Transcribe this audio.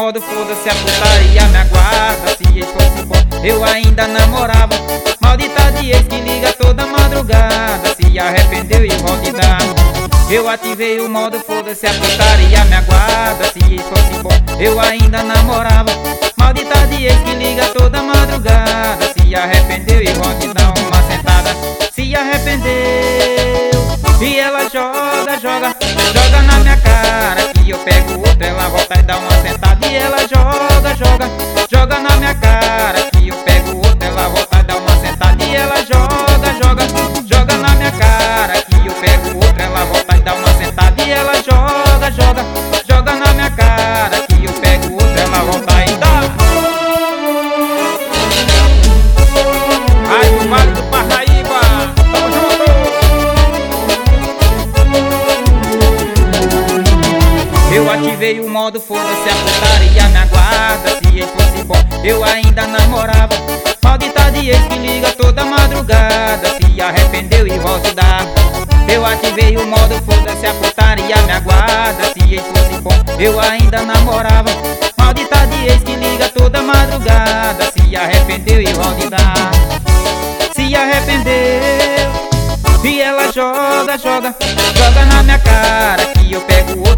modo foda-se a putaria me aguarda. Se ex fosse bom, eu ainda namorava. Maldita de ex que liga toda madrugada. Se arrependeu e volta e dá. Eu ativei o modo foda-se a putaria me aguarda. Se ex fosse bom, eu ainda namorava. Maldita de ex que liga toda madrugada. Se arrependeu e volta e dá uma sentada. Se arrependeu e ela joga, joga, joga na minha cara. Que eu pego outra, ela volta e dá uma sentada. E ela joga, joga, joga na minha cara. Que eu pego outra, ela volta e dá uma sentada. E ela joga, joga, joga na minha cara. Que eu pego outra, ela volta e dá uma sentada. E ela joga, joga, joga na minha cara. Que eu pego outra, ela volta e dá. Ai, o Vale do Parnaíba, tamo junto! Eu ativei o modo foda-se a putaria me aguarda. Se ex fosse bom, eu ainda namorava. Maldita de ex que liga toda madrugada. Se arrependeu e volta e dá. Eu ativei o modo foda-se a putaria me aguarda. Se ex fosse bom, eu ainda namorava. Maldita de ex que liga toda madrugada. Se arrependeu e volta e dá. Se arrependeu e ela joga, joga, joga na minha cara. Que eu pego o